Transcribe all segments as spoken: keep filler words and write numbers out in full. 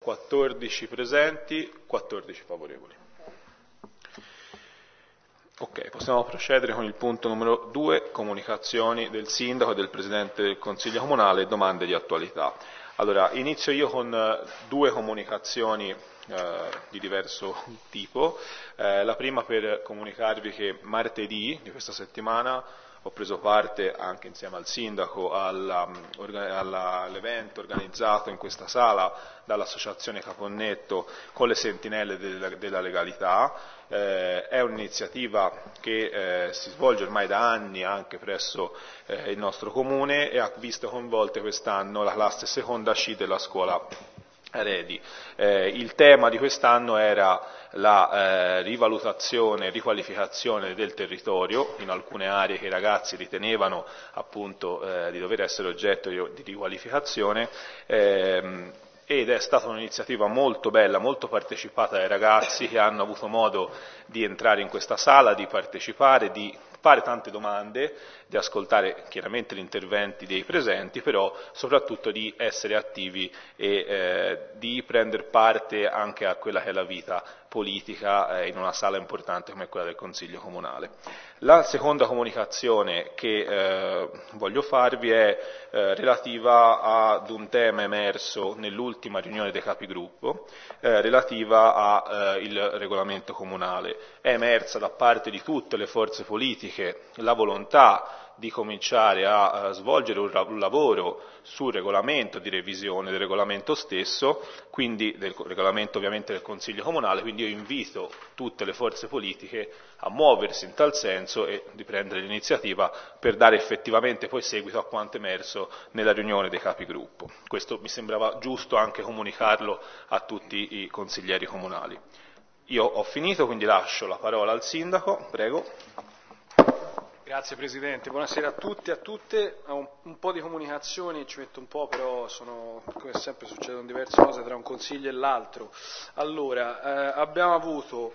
quattordici presenti, quattordici favorevoli. Ok, possiamo procedere con il punto numero due, comunicazioni del sindaco e del presidente del consiglio comunale, domande di attualità. Allora, inizio io con due comunicazioni eh, di diverso tipo. Eh, la prima per comunicarvi che martedì di questa settimana ho preso parte, anche insieme al sindaco, all'evento organizzato in questa sala dall'associazione Caponnetto con le sentinelle della, della legalità. Eh, è un'iniziativa che eh, si svolge ormai da anni anche presso eh, il nostro comune e ha visto coinvolte quest'anno la classe seconda C della scuola Redi. Eh, il tema di quest'anno era la eh, rivalutazione e riqualificazione del territorio in alcune aree che i ragazzi ritenevano appunto eh, di dover essere oggetto di, di riqualificazione ehm, ed è stata un'iniziativa molto bella, molto partecipata dai ragazzi che hanno avuto modo di entrare in questa sala, di partecipare, di fare tante domande, di ascoltare chiaramente gli interventi dei presenti, però soprattutto di essere attivi e eh, di prendere parte anche a quella che è la vita politica eh, in una sala importante come quella del Consiglio Comunale. La seconda comunicazione che eh, voglio farvi è eh, relativa ad un tema emerso nell'ultima riunione dei capigruppo, eh, relativa al regolamento comunale. È emersa da parte di tutte le forze politiche la volontà di cominciare a, a svolgere un, un lavoro sul regolamento, di revisione del regolamento stesso, quindi del regolamento ovviamente del Consiglio Comunale, quindi io invito tutte le forze politiche a muoversi in tal senso e di prendere l'iniziativa per dare effettivamente poi seguito a quanto emerso nella riunione dei capigruppo. Questo mi sembrava giusto anche comunicarlo a tutti i consiglieri comunali. Io ho finito, quindi lascio la parola al sindaco, prego. Grazie Presidente, buonasera a tutti e a tutte. Ho un, un po' di comunicazioni, ci metto un po', però sono, come sempre succedono diverse cose tra un consiglio e l'altro. Allora, eh, abbiamo avuto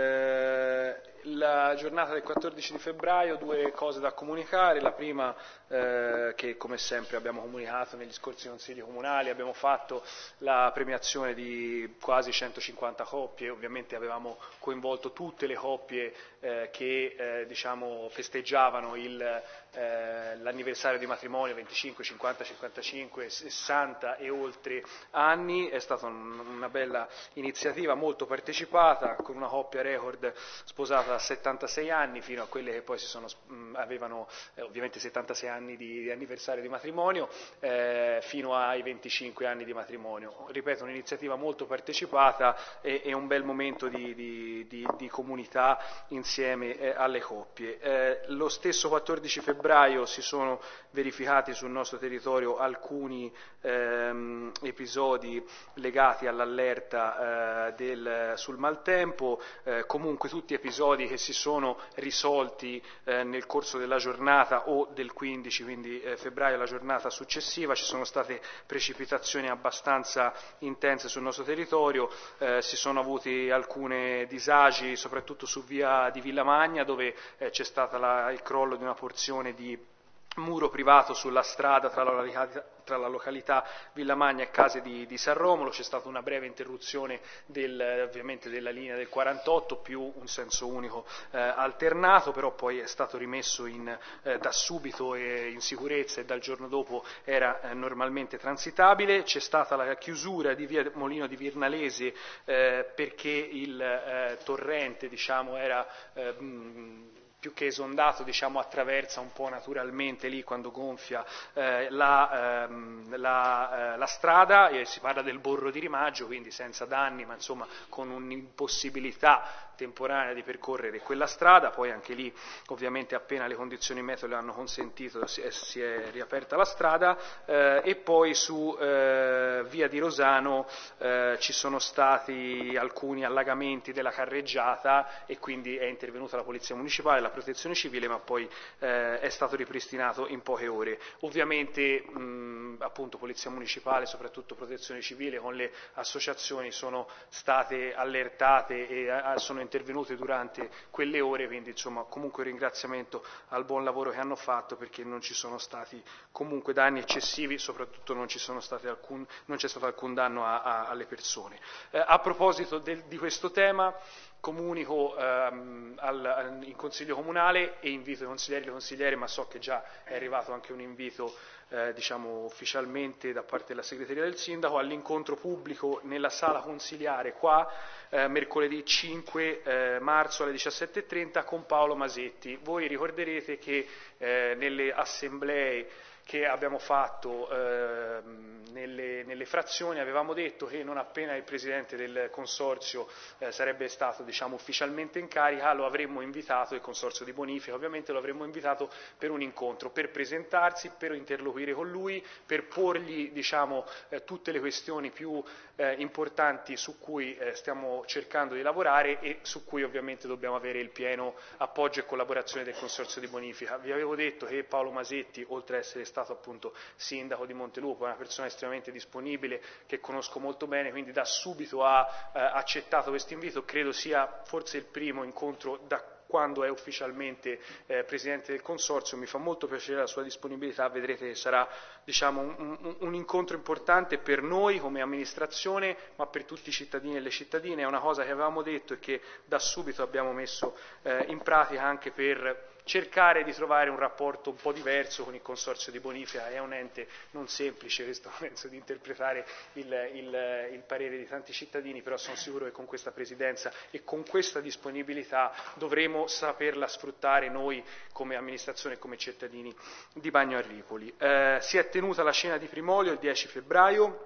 eh, la giornata del quattordici di febbraio, due cose da comunicare. La prima, eh, che come sempre abbiamo comunicato negli scorsi consigli comunali, abbiamo fatto la premiazione di quasi centocinquanta coppie, ovviamente avevamo coinvolto tutte le coppie eh, che eh, diciamo, festeggiavano il, eh, l'anniversario di matrimonio, venticinque, cinquanta, cinquantacinque, sessanta e oltre anni. È stata un, una bella iniziativa, molto partecipata, con una coppia record sposata a settantasei anni, fino a quelle che poi si sono, mh, avevano eh, ovviamente settantasei anni di, di anniversario di matrimonio, eh, fino ai venticinque anni di matrimonio. Ripeto, un'iniziativa molto partecipata e, e un bel momento di, di, di, di comunità insieme eh, alle coppie. Eh, lo stesso quattordici febbraio si sono verificati sul nostro territorio alcuni ehm, episodi legati all'allerta eh, del, sul maltempo, eh, comunque tutti episodi che si sono risolti eh, nel corso della giornata o del quindici, quindi eh, febbraio, la giornata successiva. Ci sono state precipitazioni abbastanza intense sul nostro territorio, eh, si sono avuti alcuni disagi soprattutto su via di Villamagna, dove eh, c'è stato il crollo di una porzione di muro privato sulla strada tra la località, tra la località Villamagna e Case di, di San Romolo. C'è stata una breve interruzione del, ovviamente della linea del quarantotto più un senso unico eh, alternato, però poi è stato rimesso in, eh, da subito e in sicurezza, e dal giorno dopo era eh, normalmente transitabile. C'è stata la chiusura di via Molino di Virnalese eh, perché il eh, torrente diciamo, era eh, mh, più che esondato, diciamo, attraversa un po' naturalmente lì quando gonfia eh, la, ehm, la, eh, la strada, e si parla del Borro di Rimaggio, quindi senza danni, ma insomma con un'impossibilità temporanea di percorrere quella strada. Poi anche lì ovviamente appena le condizioni meteo le hanno consentito si è, si è riaperta la strada, eh, e poi su eh, via di Rosano eh, ci sono stati alcuni allagamenti della carreggiata e quindi è intervenuta la Polizia Municipale, la alla protezione civile, ma poi eh, è stato ripristinato in poche ore. Ovviamente mh, appunto Polizia Municipale, soprattutto Protezione Civile, con le associazioni sono state allertate e a, sono intervenute durante quelle ore, quindi insomma comunque un ringraziamento al buon lavoro che hanno fatto, perché non ci sono stati comunque danni eccessivi, soprattutto non, ci sono state alcun, non c'è stato alcun danno a, a, alle persone. Eh, a proposito del, di questo tema, comunico ehm, al, al, in Consiglio Comunale e invito i consiglieri e le consigliere, ma so che già è arrivato anche un invito eh, diciamo ufficialmente da parte della segreteria del Sindaco, all'incontro pubblico nella sala consiliare qua eh, mercoledì cinque eh, marzo alle diciassette e trenta con Paolo Masetti. Voi ricorderete che eh, nelle assemblee che abbiamo fatto eh, nelle, nelle frazioni avevamo detto che non appena il Presidente del Consorzio eh, sarebbe stato diciamo, ufficialmente in carica, lo avremmo invitato, il Consorzio di Bonifica ovviamente lo avremmo invitato per un incontro, per presentarsi, per interloquire con lui, per porgli diciamo, eh, tutte le questioni più eh, importanti su cui eh, stiamo cercando di lavorare e su cui ovviamente dobbiamo avere il pieno appoggio e collaborazione del Consorzio di Bonifica. Vi avevo detto che Paolo Masetti, oltre a essere stato stato appunto sindaco di Montelupo, è una persona estremamente disponibile che conosco molto bene, quindi da subito ha eh, accettato questo invito. Credo sia forse il primo incontro da quando è ufficialmente eh, Presidente del Consorzio. Mi fa molto piacere la sua disponibilità, vedrete che sarà diciamo, un, un, un incontro importante per noi come amministrazione, ma per tutti i cittadini e le cittadine. È una cosa che avevamo detto e che da subito abbiamo messo eh, in pratica anche per cercare di trovare un rapporto un po' diverso con il Consorzio di Bonifica. È un ente non semplice, questo penso di interpretare il, il, il parere di tanti cittadini, però sono sicuro che con questa Presidenza e con questa disponibilità dovremo saperla sfruttare noi come amministrazione e come cittadini di Bagno Arricoli. Eh, si è tenuta la cena di Primolio il dieci febbraio.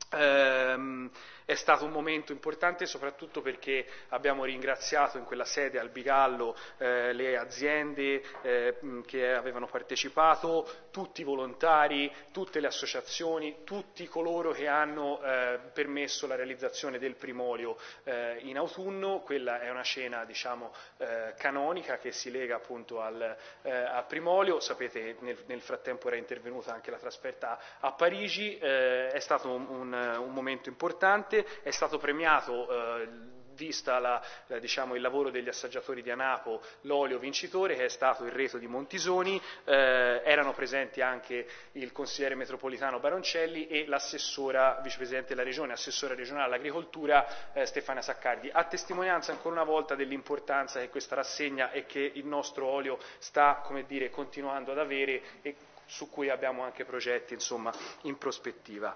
Ehm, è stato un momento importante soprattutto perché abbiamo ringraziato in quella sede al Bigallo eh, le aziende eh, che avevano partecipato, tutti i volontari, tutte le associazioni, tutti coloro che hanno eh, permesso la realizzazione del Primolio eh, in autunno. Quella è una cena diciamo eh, canonica che si lega appunto al, eh, a Primolio. Sapete che nel, nel frattempo era intervenuta anche la trasferta a Parigi, eh, è stato un, un, un momento importante. È stato premiato, eh, vista la, eh, diciamo, il lavoro degli assaggiatori di Anapo, l'olio vincitore che è stato il Reto di Montisoni. Eh, erano presenti anche il consigliere metropolitano Baroncelli e l'assessora vicepresidente della regione, assessora regionale all'agricoltura eh, Stefania Saccardi, a testimonianza ancora una volta dell'importanza che questa rassegna e che il nostro olio sta, come dire, continuando ad avere e su cui abbiamo anche progetti insomma, in prospettiva.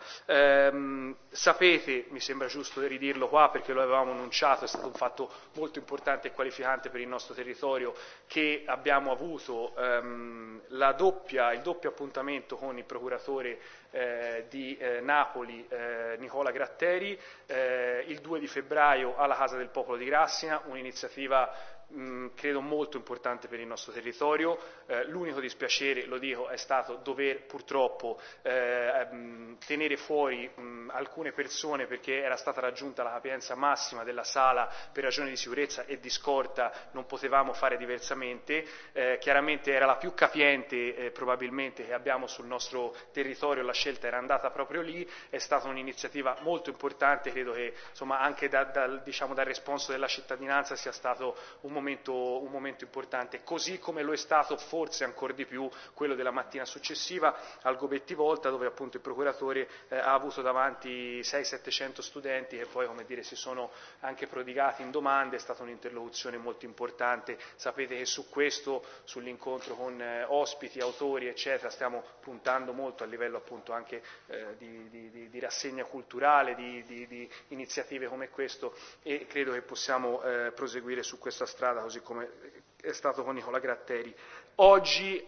Ehm, sapete, mi sembra giusto ridirlo qua perché lo avevamo annunciato, è stato un fatto molto importante e qualificante per il nostro territorio, che abbiamo avuto ehm, la doppia, il doppio appuntamento con il procuratore eh, di eh, Napoli, eh, Nicola Gratteri, eh, il due di febbraio alla Casa del Popolo di Grassina, un'iniziativa credo molto importante per il nostro territorio. Eh, l'unico dispiacere, lo dico, è stato dover purtroppo eh, tenere fuori mh, alcune persone perché era stata raggiunta la capienza massima della sala per ragioni di sicurezza e di scorta, non potevamo fare diversamente. Eh, chiaramente era la più capiente eh, probabilmente che abbiamo sul nostro territorio, la scelta era andata proprio lì, è stata un'iniziativa molto importante, credo che insomma, anche da, da, diciamo, dal responso della cittadinanza sia stato un momento, un momento importante, così come lo è stato forse ancora di più quello della mattina successiva al Gobetti Volta, dove appunto il procuratore eh, ha avuto davanti seicento settecento studenti che poi, come dire, si sono anche prodigati in domande. È stata un'interlocuzione molto importante. Sapete che su questo, sull'incontro con eh, ospiti, autori eccetera, stiamo puntando molto a livello appunto anche eh, di, di, di rassegna culturale, di, di, di iniziative come questo, e credo che possiamo eh, proseguire su questa strada così come è stato con Nicola Gratteri. Oggi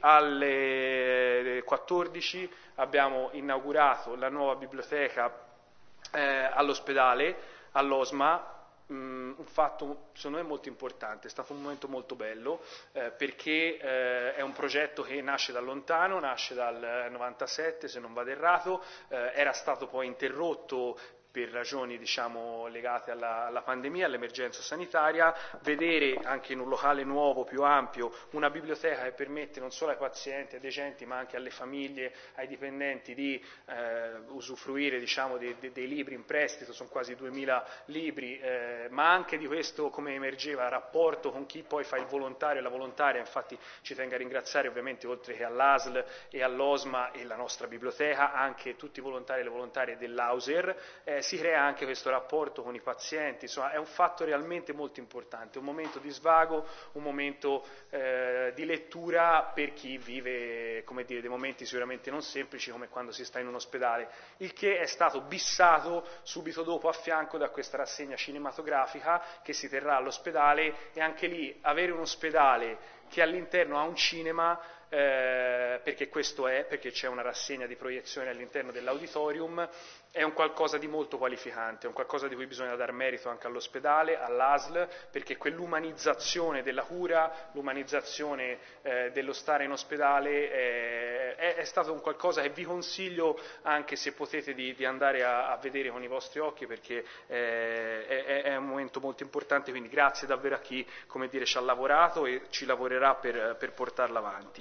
alle quattordici abbiamo inaugurato la nuova biblioteca eh, all'ospedale, all'Osma, um, un fatto secondo me molto importante, è stato un momento molto bello eh, perché eh, è un progetto che nasce da lontano, nasce dal novantasette se non vado errato, eh, era stato poi interrotto per ragioni diciamo, legate alla, alla pandemia, all'emergenza sanitaria, vedere anche in un locale nuovo, più ampio, una biblioteca che permette non solo ai pazienti, ai decenti, ma anche alle famiglie, ai dipendenti di eh, usufruire diciamo, dei, dei libri in prestito, sono quasi duemila libri, eh, ma anche di questo, come emergeva, rapporto con chi poi fa il volontario e la volontaria. Infatti ci tengo a ringraziare ovviamente oltre che all'A S L e all'Osma e la nostra biblioteca, anche tutti i volontari e le volontarie dell'Auser, eh, si crea anche questo rapporto con i pazienti, insomma è un fatto realmente molto importante, un momento di svago, un momento eh, di lettura per chi vive come dire, dei momenti sicuramente non semplici come quando si sta in un ospedale, il che è stato bissato subito dopo a fianco da questa rassegna cinematografica che si terrà all'ospedale, e anche lì avere un ospedale che all'interno ha un cinema, eh, perché questo è, perché c'è una rassegna di proiezione all'interno dell'auditorium, è un qualcosa di molto qualificante, è un qualcosa di cui bisogna dar merito anche all'ospedale, all'A S L, perché quell'umanizzazione della cura, l'umanizzazione eh, dello stare in ospedale eh, è, è stato un qualcosa che vi consiglio, anche se potete, di, di andare a, a vedere con i vostri occhi, perché eh, è, è un momento molto importante, quindi grazie davvero a chi come dire, ci ha lavorato e ci lavorerà per, per portarla avanti.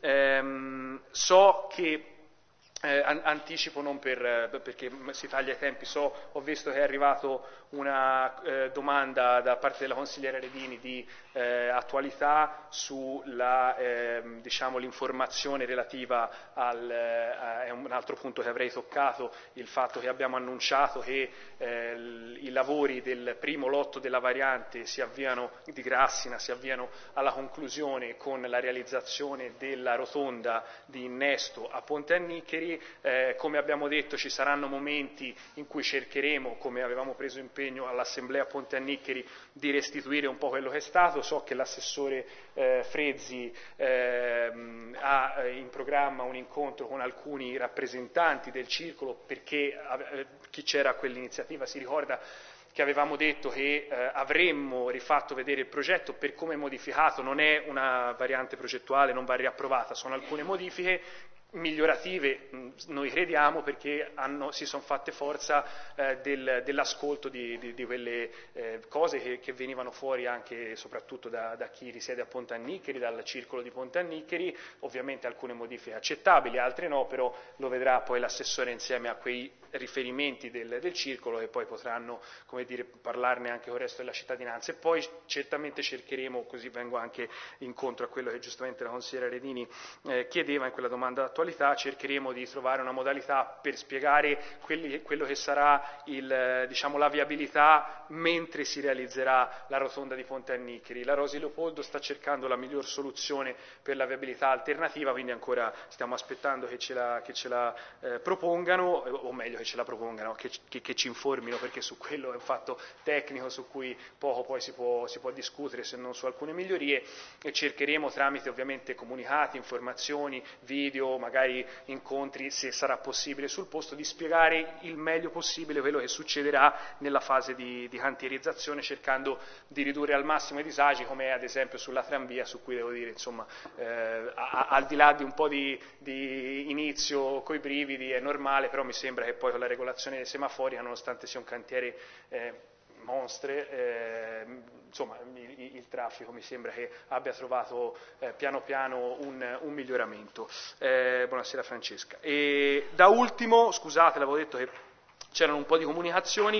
Ehm, so che Eh, anticipo non per, perché si taglia i tempi, so, ho visto che è arrivato una eh, domanda da parte della consigliera Redini di eh, attualità sulla eh, diciamo, l'informazione relativa al eh, è un altro punto che avrei toccato, il fatto che abbiamo annunciato che eh, i lavori del primo lotto della variante si avviano, di Grassina si avviano alla conclusione con la realizzazione della rotonda di innesto a Ponte Annicheri. Eh, come abbiamo detto ci saranno momenti in cui cercheremo, come avevamo preso impegno all'Assemblea Ponte Annicheri, di restituire un po' quello che è stato. So che l'assessore eh, Frezzi eh, ha in programma un incontro con alcuni rappresentanti del circolo, perché eh, chi c'era a quell'iniziativa si ricorda che avevamo detto che eh, avremmo rifatto vedere il progetto. Per come è modificato non è una variante progettuale, non va riapprovata, sono alcune modifiche migliorative, noi crediamo, perché hanno, si sono fatte forza eh, del, dell'ascolto di, di, di quelle eh, cose che, che venivano fuori anche e soprattutto da, da chi risiede a Ponte Annicheri, dal circolo di Ponte Annicheri. Ovviamente alcune modifiche accettabili, altre no, però lo vedrà poi l'assessore insieme a quei riferimenti del, del circolo, e poi potranno come dire, parlarne anche con il resto della cittadinanza. E poi certamente cercheremo, così vengo anche incontro a quello che giustamente la consigliera Redini eh, chiedeva in quella domanda d'attualità, cercheremo di trovare una modalità per spiegare quelli, quello che sarà il, diciamo, la viabilità mentre si realizzerà la rotonda di Ponte Annicheri. La Rosi Leopoldo sta cercando la miglior soluzione per la viabilità alternativa, quindi ancora stiamo aspettando che ce la, che ce la eh, propongano, o meglio che ce la propongano, che, che, che ci informino, perché su quello è un fatto tecnico su cui poco poi si può, si può discutere, se non su alcune migliorie, e cercheremo tramite ovviamente comunicati, informazioni, video, magari incontri, se sarà possibile sul posto, di spiegare il meglio possibile quello che succederà nella fase di, di cantierizzazione, cercando di ridurre al massimo i disagi, come ad esempio sulla tranvia, su cui devo dire, insomma, eh, a, al di là di un po' di, di inizio coi brividi, è normale, però mi sembra che poi con la regolazione dei semafori, nonostante sia un cantiere eh, monstre, eh, insomma il, il traffico mi sembra che abbia trovato eh, piano piano un, un miglioramento. Eh, buonasera Francesca. E da ultimo, scusate, l'avevo detto che c'erano un po' di comunicazioni.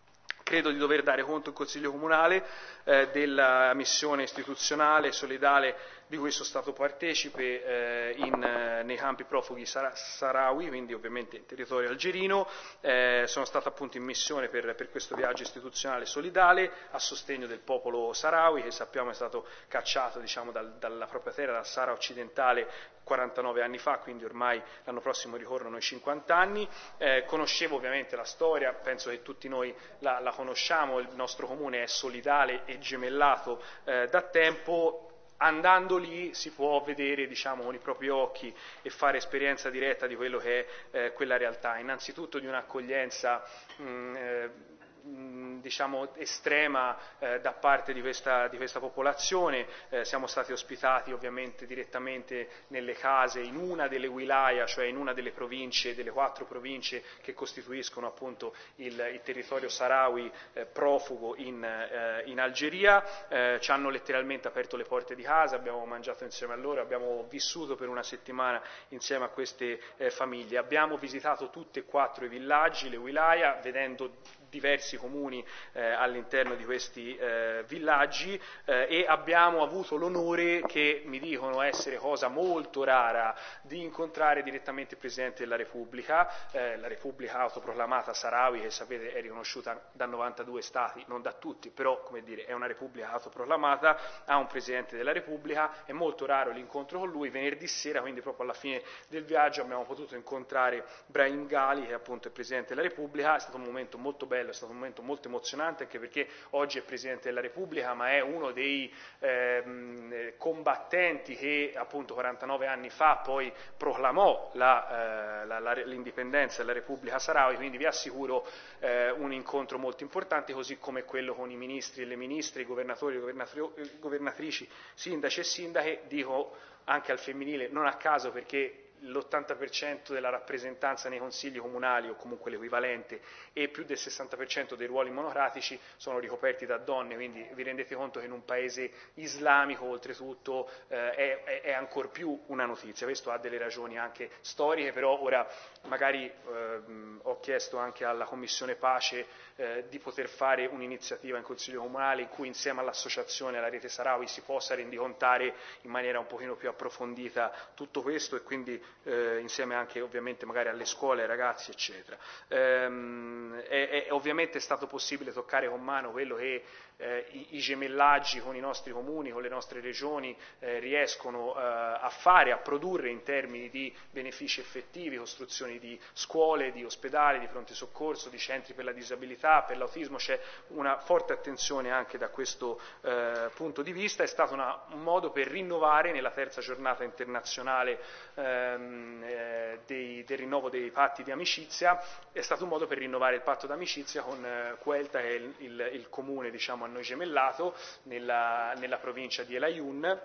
Credo di dover dare conto in Consiglio Comunale eh, della missione istituzionale solidale di cui sono stato partecipe eh, in, eh, nei campi profughi Sara- Sahrawi, quindi ovviamente in territorio algerino. Eh, sono stato appunto in missione per, per questo viaggio istituzionale solidale a sostegno del popolo Sahrawi, che sappiamo è stato cacciato, diciamo, dal, dalla propria terra, dal Sahara occidentale, quarantanove anni fa, quindi ormai l'anno prossimo ricorrono i cinquanta anni. Eh, conoscevo ovviamente la storia, penso che tutti noi la, la conosciamo, il nostro comune è solidale e gemellato eh, da tempo. Andando lì si può vedere, diciamo, con i propri occhi e fare esperienza diretta di quello che è eh, quella realtà, innanzitutto di un'accoglienza mh, eh, diciamo, estrema eh, da parte di questa, di questa popolazione. Eh, siamo stati ospitati ovviamente direttamente nelle case in una delle wilaya, cioè in una delle province, delle quattro province che costituiscono appunto il, il territorio sahrawi eh, profugo in, eh, in Algeria. Eh, ci hanno letteralmente aperto le porte di casa, abbiamo mangiato insieme a loro, abbiamo vissuto per una settimana insieme a queste eh, famiglie. Abbiamo visitato tutti e quattro i villaggi, le wilaya, vedendo diversi comuni eh, all'interno di questi eh, villaggi eh, e abbiamo avuto l'onore, che mi dicono essere cosa molto rara, di incontrare direttamente il Presidente della Repubblica, eh, la Repubblica autoproclamata Sahrawi, che sapete è riconosciuta da novantadue stati, non da tutti, però come dire è una Repubblica autoproclamata, ha un Presidente della Repubblica, è molto raro l'incontro con lui. Venerdì sera, quindi proprio alla fine del viaggio, abbiamo potuto incontrare Brahim Ghali, che è appunto il Presidente della Repubblica. È stato un momento molto bello, è stato un momento molto emozionante, anche perché oggi è Presidente della Repubblica, ma è uno dei eh, combattenti che appunto quarantanove anni fa poi proclamò la, eh, la, la, l'indipendenza della Repubblica Sahrawi, quindi vi assicuro eh, un incontro molto importante, così come quello con i ministri e le ministre, i governatori e le governatrici, sindaci e sindache, dico anche al femminile, non a caso, perché l'ottanta per cento della rappresentanza nei consigli comunali, o comunque l'equivalente, e più del sessanta per cento dei ruoli monocratici sono ricoperti da donne, quindi vi rendete conto che in un paese islamico oltretutto eh, è, è, è ancor più una notizia. Questo ha delle ragioni anche storiche, però ora magari eh, ho chiesto anche alla Commissione Pace eh, di poter fare un'iniziativa in Consiglio Comunale in cui insieme all'associazione, alla Rete Sahrawi, si possa rendicontare in maniera un pochino più approfondita tutto questo, e quindi Eh, insieme anche ovviamente magari alle scuole, ai ragazzi eccetera. Ehm, è, è ovviamente stato possibile toccare con mano quello che eh, i, i gemellaggi con i nostri comuni, con le nostre regioni eh, riescono eh, a fare, a produrre in termini di benefici effettivi, costruzioni di scuole, di ospedali, di pronto soccorso, di centri per la disabilità, per l'autismo. C'è una forte attenzione anche da questo eh, punto di vista. È stato una, un modo per rinnovare nella terza giornata internazionale ehm, eh, dei, del rinnovo dei patti di amicizia, è stato un modo per rinnovare il patto d'amicizia con eh, Quelta, che è il, il, il comune diciamo a noi gemellato nella, nella provincia di El Aaiún,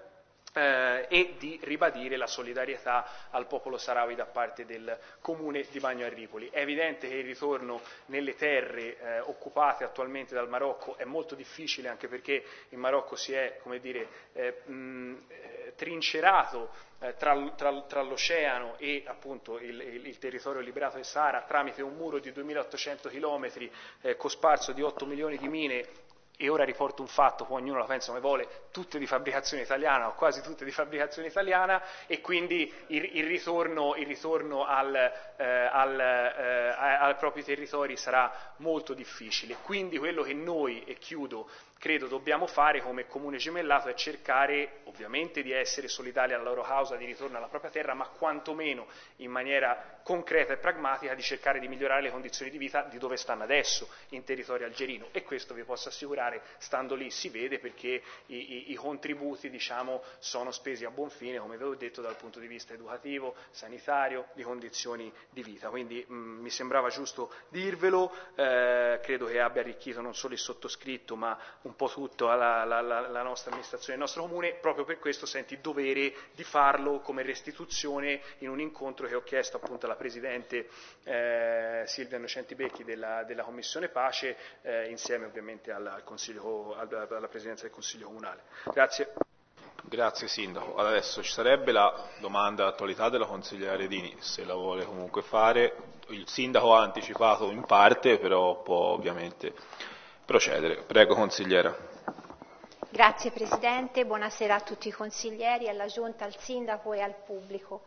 Eh, e di ribadire la solidarietà al popolo sahrawi da parte del comune di Bagno a Ripoli. È evidente che il ritorno nelle terre eh, occupate attualmente dal Marocco è molto difficile, anche perché il Marocco si è, come dire, eh, mh, eh, trincerato eh, tra, tra, tra l'oceano e appunto il, il, il territorio liberato del Sahara tramite un muro di duemilaottocento chilometri eh, cosparso di otto milioni di mine. E ora riporto un fatto, poi ognuno la pensa come vuole, tutte di fabbricazione italiana o quasi tutte di fabbricazione italiana, e quindi il, il ritorno, il ritorno al, eh, al, eh, ai propri territori sarà molto difficile. Quindi quello che noi, e chiudo, credo dobbiamo fare come comune gemellato è cercare ovviamente di essere solidali alla loro causa di ritorno alla propria terra, ma quantomeno in maniera concreta e pragmatica di cercare di migliorare le condizioni di vita di dove stanno adesso, in territorio algerino, e questo vi posso assicurare, stando lì si vede, perché i, i, i contributi diciamo sono spesi a buon fine, come vi ho detto, dal punto di vista educativo, sanitario, di condizioni di vita. Quindi mh, mi sembrava giusto dirvelo, eh, credo che abbia arricchito non solo il sottoscritto ma un po' tutta la, la, la, la nostra amministrazione, il nostro comune. Proprio per questo senti il dovere di farlo come restituzione in un incontro che ho chiesto appunto alla Presidente eh, Silvia Innocenti Becchi della, della Commissione Pace, eh, insieme ovviamente al, al Consiglio, alla Presidenza del Consiglio Comunale. Grazie. Grazie Sindaco. Adesso ci sarebbe la domanda d'attualità della consigliera Redini, se la vuole comunque fare. Il Sindaco ha anticipato in parte, però può ovviamente procedere. Prego consigliera. Grazie Presidente, buonasera a tutti i consiglieri, alla Giunta, al Sindaco e al pubblico.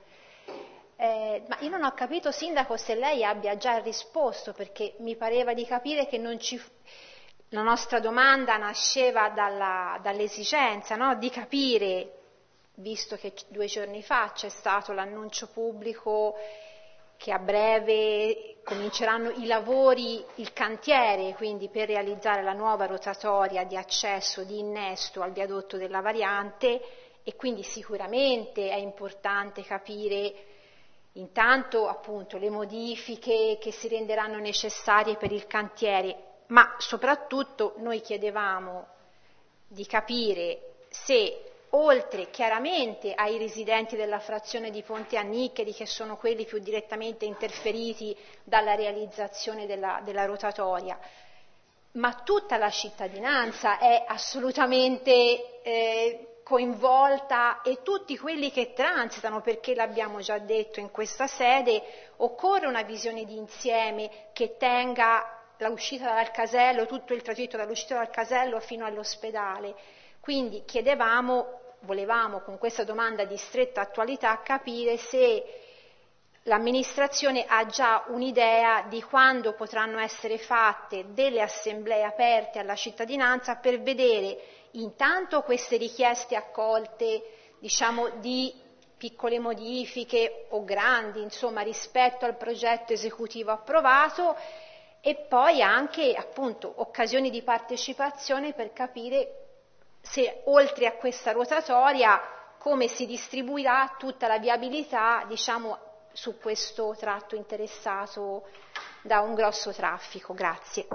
Eh, ma io non ho capito, Sindaco, se lei abbia già risposto, perché mi pareva di capire che non ci... La nostra domanda nasceva dalla, dall'esigenza, no, di capire, visto che due giorni fa c'è stato l'annuncio pubblico che a breve cominceranno i lavori, il cantiere, quindi per realizzare la nuova rotatoria di accesso, di innesto al viadotto della Variante, e quindi sicuramente è importante capire intanto appunto le modifiche che si renderanno necessarie per il cantiere, ma soprattutto noi chiedevamo di capire se, oltre chiaramente ai residenti della frazione di Ponte a Niccheri, che sono quelli più direttamente interferiti dalla realizzazione della, della rotatoria, ma tutta la cittadinanza è assolutamente eh, coinvolta, e tutti quelli che transitano, perché l'abbiamo già detto in questa sede, occorre una visione di insieme che tenga l'uscita dal casello, tutto il tragitto dall'uscita dal casello fino all'ospedale. Quindi chiedevamo, volevamo con questa domanda di stretta attualità capire se l'amministrazione ha già un'idea di quando potranno essere fatte delle assemblee aperte alla cittadinanza per vedere intanto queste richieste accolte, diciamo, di piccole modifiche o grandi, insomma, rispetto al progetto esecutivo approvato, e poi anche appunto occasioni di partecipazione per capire se, oltre a questa rotatoria, come si distribuirà tutta la viabilità, diciamo, su questo tratto interessato da un grosso traffico. Grazie.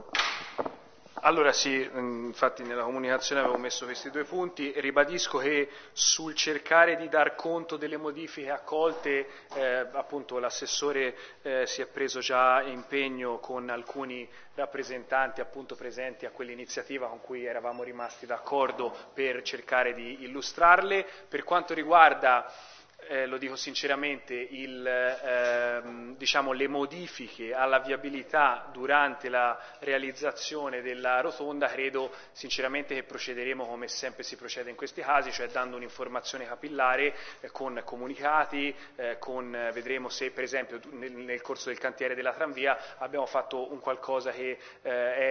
Allora sì, infatti nella comunicazione avevo messo questi due punti. Ribadisco che sul cercare di dar conto delle modifiche accolte, eh, appunto l'assessore eh, si è preso già impegno con alcuni rappresentanti appunto presenti a quell'iniziativa con cui eravamo rimasti d'accordo per cercare di illustrarle. Per quanto riguarda Eh, lo dico sinceramente, il, ehm, diciamo, le modifiche alla viabilità durante la realizzazione della rotonda, credo sinceramente che procederemo come sempre si procede in questi casi, cioè dando un'informazione capillare eh, con comunicati, eh, con, vedremo se per esempio nel, nel corso del cantiere della tranvia abbiamo fatto un qualcosa che eh,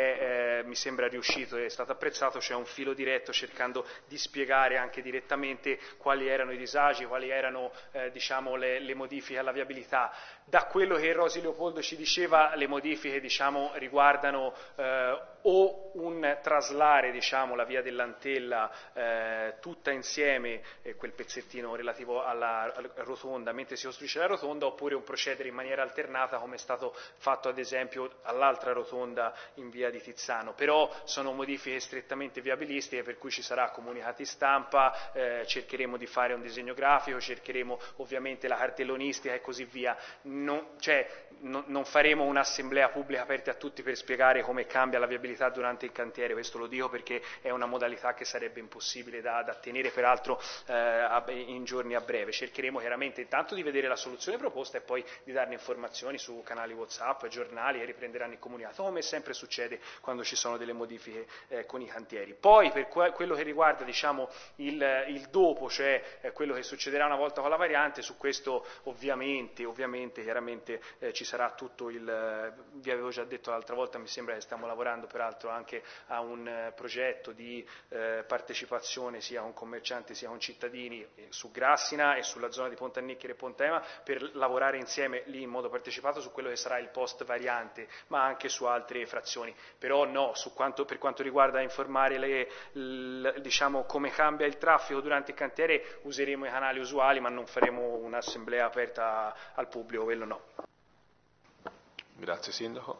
è, eh, mi sembra riuscito e è stato apprezzato, cioè un filo diretto cercando di spiegare anche direttamente quali erano i disagi, quali erano Eh, diciamo le, le modifiche alla viabilità. Da quello che Rosi Leopoldo ci diceva, le modifiche diciamo riguardano eh, o un traslare diciamo la via dell'Antella eh, tutta insieme, eh, quel pezzettino relativo alla, alla rotonda mentre si costruisce la rotonda, oppure un procedere in maniera alternata come è stato fatto ad esempio all'altra rotonda in via di Tizzano. Però sono modifiche strettamente viabilistiche, per cui ci sarà comunicati stampa, eh, cercheremo di fare un disegno grafico, cercheremo ovviamente la cartellonistica e così via. Non, cioè, non, non faremo un'assemblea pubblica aperta a tutti per spiegare come cambia la viabilità durante il cantiere, questo lo dico perché è una modalità che sarebbe impossibile da, da tenere peraltro eh, in giorni a breve. Cercheremo chiaramente intanto di vedere la soluzione proposta e poi di darne informazioni su canali WhatsApp, giornali che riprenderanno il comunicato, come sempre succede quando ci sono delle modifiche eh, con i cantieri. Poi per que- quello che riguarda diciamo, il, il dopo, cioè eh, quello che succederà una volta con la variante, su questo ovviamente, ovviamente chiaramente eh, ci sarà tutto il, eh, vi avevo già detto l'altra volta, mi sembra che stiamo lavorando peraltro anche a un eh, progetto di eh, partecipazione sia con commercianti sia con cittadini eh, su Grassina e sulla zona di Ponte a Niccheri e Ponte Ema, per lavorare insieme lì in modo partecipato su quello che sarà il post variante, ma anche su altre frazioni. Però no, su quanto, per quanto riguarda informare le, l, diciamo come cambia il traffico durante il cantiere, useremo i canali usuali, ma non faremo un'assemblea aperta al pubblico, quello no. Grazie Sindaco.